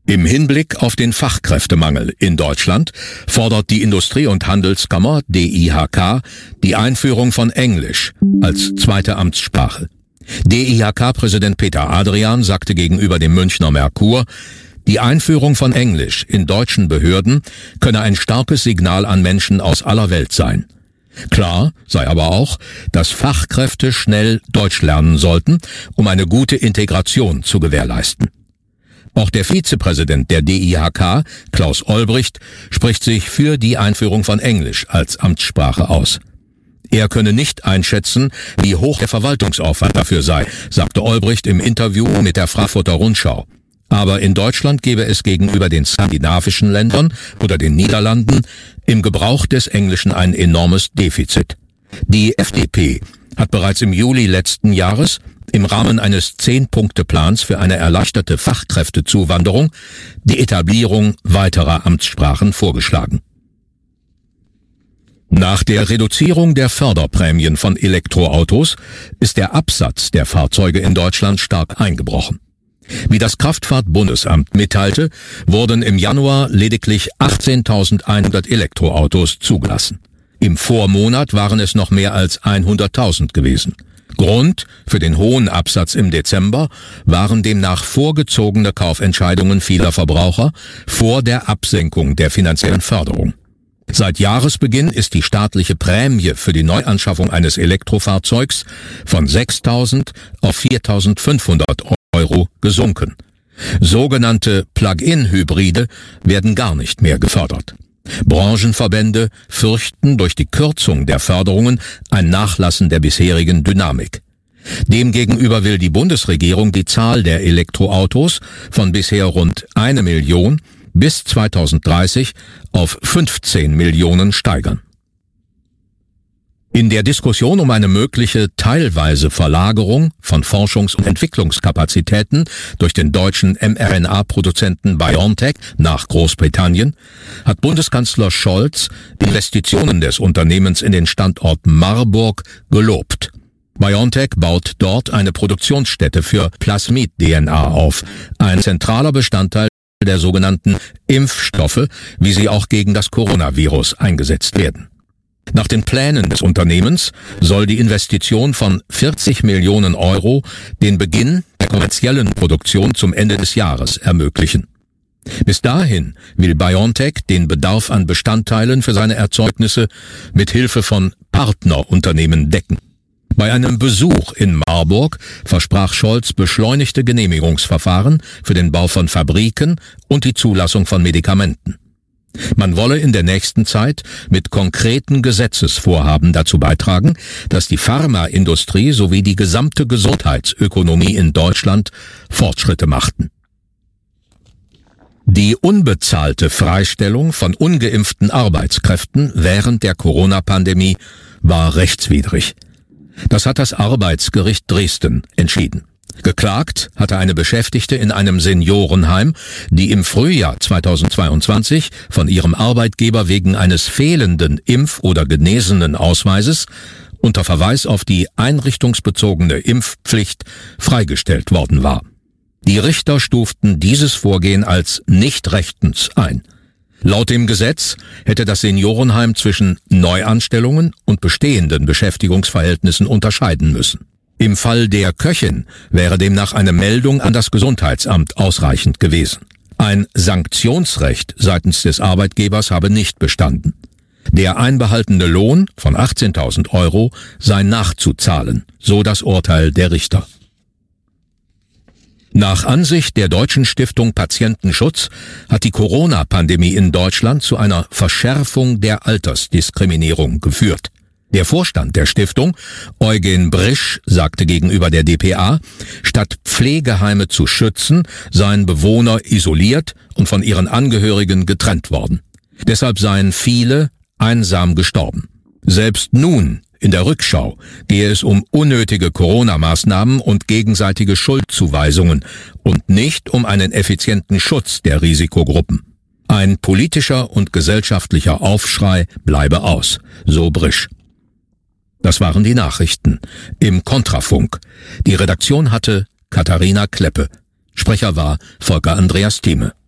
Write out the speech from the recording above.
Im Hinblick auf den Fachkräftemangel in Deutschland fordert die Industrie- und Handelskammer DIHK die Einführung von Englisch als zweite Amtssprache. DIHK-Präsident Peter Adrian sagte gegenüber dem Münchner Merkur, die Einführung von Englisch in deutschen Behörden könne ein starkes Signal an Menschen aus aller Welt sein. Klar sei aber auch, dass Fachkräfte schnell Deutsch lernen sollten, um eine gute Integration zu gewährleisten. Auch der Vizepräsident der DIHK, Klaus Olbricht, spricht sich für die Einführung von Englisch als Amtssprache aus. Er könne nicht einschätzen, wie hoch der Verwaltungsaufwand dafür sei, sagte Olbricht im Interview mit der Frankfurter Rundschau. Aber in Deutschland gebe es gegenüber den skandinavischen Ländern oder den Niederlanden im Gebrauch des Englischen ein enormes Defizit. Die FDP hat bereits im Juli letzten Jahres im Rahmen eines 10-Punkte-Plans für eine erleichterte Fachkräftezuwanderung die Etablierung weiterer Amtssprachen vorgeschlagen. Nach der Reduzierung der Förderprämien von Elektroautos ist der Absatz der Fahrzeuge in Deutschland stark eingebrochen. Wie das Kraftfahrtbundesamt mitteilte, wurden im Januar lediglich 18.100 Elektroautos zugelassen. Im Vormonat waren es noch mehr als 100.000 gewesen. Grund für den hohen Absatz im Dezember waren demnach vorgezogene Kaufentscheidungen vieler Verbraucher vor der Absenkung der finanziellen Förderung. Seit Jahresbeginn ist die staatliche Prämie für die Neuanschaffung eines Elektrofahrzeugs von 6.000 auf 4.500 Euro gesunken. Sogenannte Plug-in-Hybride werden gar nicht mehr gefördert. Branchenverbände fürchten durch die Kürzung der Förderungen ein Nachlassen der bisherigen Dynamik. Demgegenüber will die Bundesregierung die Zahl der Elektroautos von bisher rund 1 Million bis 2030 auf 15 Millionen steigern. In der Diskussion um eine mögliche teilweise Verlagerung von Forschungs- und Entwicklungskapazitäten durch den deutschen mRNA-Produzenten BioNTech nach Großbritannien hat Bundeskanzler Scholz Investitionen des Unternehmens in den Standort Marburg gelobt. BioNTech baut dort eine Produktionsstätte für Plasmid-DNA auf, ein zentraler Bestandteil der sogenannten Impfstoffe, wie sie auch gegen das Coronavirus eingesetzt werden. Nach den Plänen des Unternehmens soll die Investition von 40 Millionen Euro den Beginn der kommerziellen Produktion zum Ende des Jahres ermöglichen. Bis dahin will BioNTech den Bedarf an Bestandteilen für seine Erzeugnisse mit Hilfe von Partnerunternehmen decken. Bei einem Besuch in Marburg versprach Scholz beschleunigte Genehmigungsverfahren für den Bau von Fabriken und die Zulassung von Medikamenten. Man wolle in der nächsten Zeit mit konkreten Gesetzesvorhaben dazu beitragen, dass die Pharmaindustrie sowie die gesamte Gesundheitsökonomie in Deutschland Fortschritte machten. Die unbezahlte Freistellung von ungeimpften Arbeitskräften während der Corona-Pandemie war rechtswidrig. Das hat das Arbeitsgericht Dresden entschieden. Geklagt hatte eine Beschäftigte in einem Seniorenheim, die im Frühjahr 2022 von ihrem Arbeitgeber wegen eines fehlenden Impf- oder Genesenenausweises unter Verweis auf die einrichtungsbezogene Impfpflicht freigestellt worden war. Die Richter stuften dieses Vorgehen als nicht rechtens ein. Laut dem Gesetz hätte das Seniorenheim zwischen Neuanstellungen und bestehenden Beschäftigungsverhältnissen unterscheiden müssen. Im Fall der Köchin wäre demnach eine Meldung an das Gesundheitsamt ausreichend gewesen. Ein Sanktionsrecht seitens des Arbeitgebers habe nicht bestanden. Der einbehaltene Lohn von 18.000 Euro sei nachzuzahlen, so das Urteil der Richter. Nach Ansicht der Deutschen Stiftung Patientenschutz hat die Corona-Pandemie in Deutschland zu einer Verschärfung der Altersdiskriminierung geführt. Der Vorstand der Stiftung, Eugen Brisch, sagte gegenüber der dpa, statt Pflegeheime zu schützen, seien Bewohner isoliert und von ihren Angehörigen getrennt worden. Deshalb seien viele einsam gestorben. Selbst nun, in der Rückschau, gehe es um unnötige Corona-Maßnahmen und gegenseitige Schuldzuweisungen und nicht um einen effizienten Schutz der Risikogruppen. Ein politischer und gesellschaftlicher Aufschrei bleibe aus, so Brisch. Das waren die Nachrichten im Kontrafunk. Die Redaktion hatte Katharina Kleppe. Sprecher war Volker Andreas Thieme.